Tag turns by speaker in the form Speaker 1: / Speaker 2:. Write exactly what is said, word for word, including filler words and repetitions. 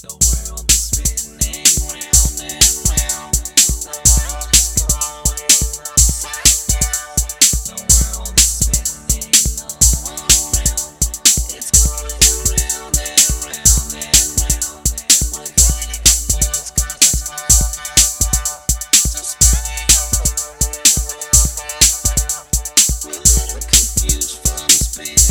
Speaker 1: world is spinning round and round. The world is going upside down. The world is spinning all around. It's going round and round and round. We're getting confused 'cause it's round and round. So spinning around and round and round. We're a little confused from spinning.